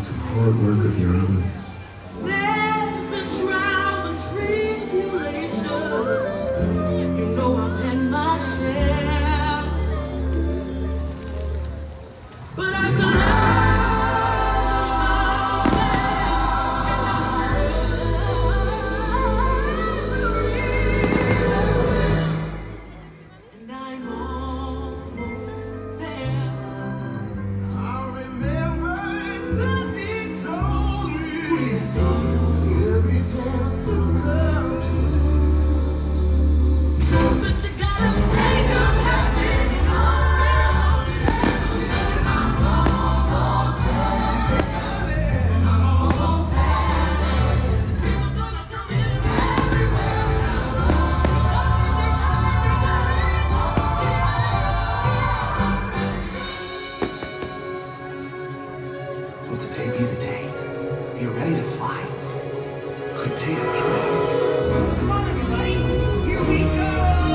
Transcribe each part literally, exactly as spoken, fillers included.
and some hard work of your own. There's been trials and tribulations. You know I've had my share. But I could and I'm almost there. I remember the deeds told me. Every chance to come true. But you gotta make 'em happen. I'm almost there. I'm almost there. People gonna come in everywhere. Will today be the day? Are you ready to fly? Could take a trip. Come on, everybody. Here we go.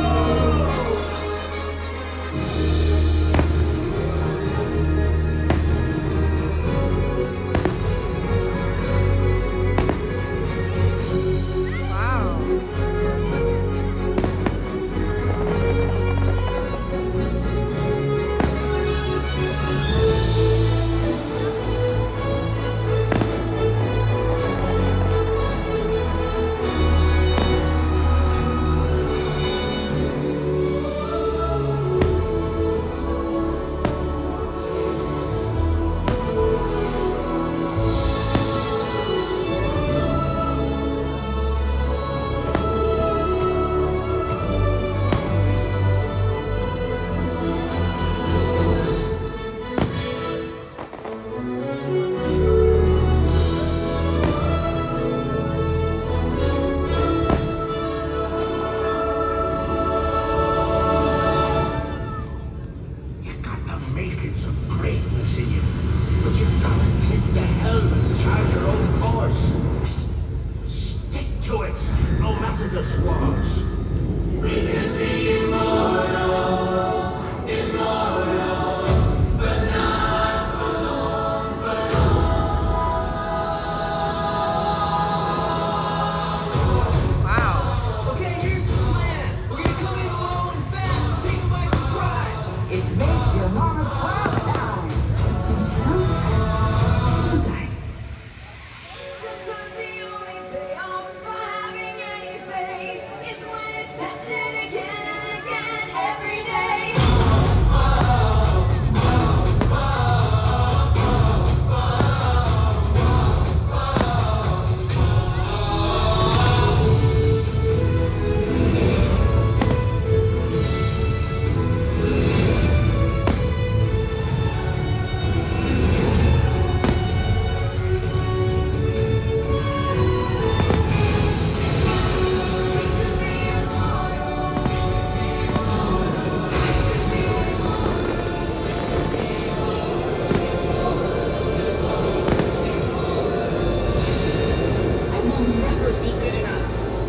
Wow. You got the makings of greatness in you, but you gotta take the helm and chart your own course. Stick to it, no matter the squads. We can be immortals, immortals, but not for long, for Wow. Okay, here's the plan. We're gonna come in low and fast and take 'em by surprise. It's make your mama's proud time. Some time. Sometimes the only payoff for having any faith is when it's tested again and again every day. I will never be good enough.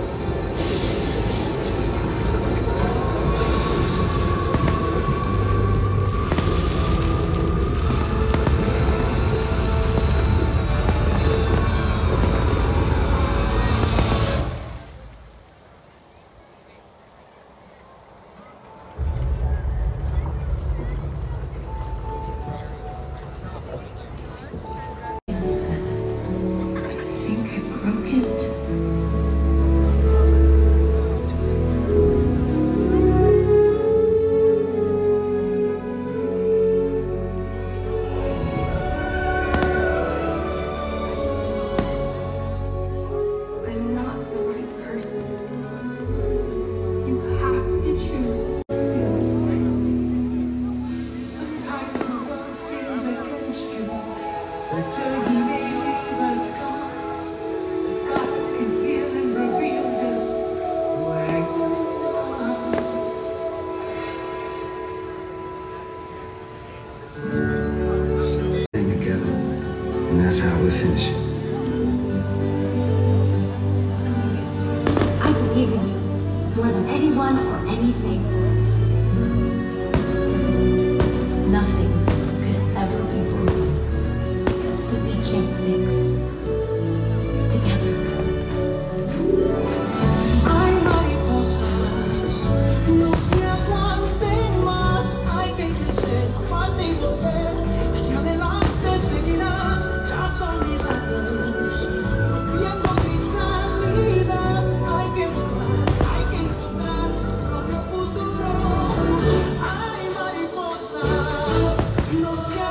I think I broke it. I'm not the right person. You have to choose. Sometimes the world seems against you. The journey may leave a scar, and scars can heal and reveal just where you are. Thing together, and that's how we finish it. I believe in you more than anyone or anything. Nothing could ever be broken that we can't No sky.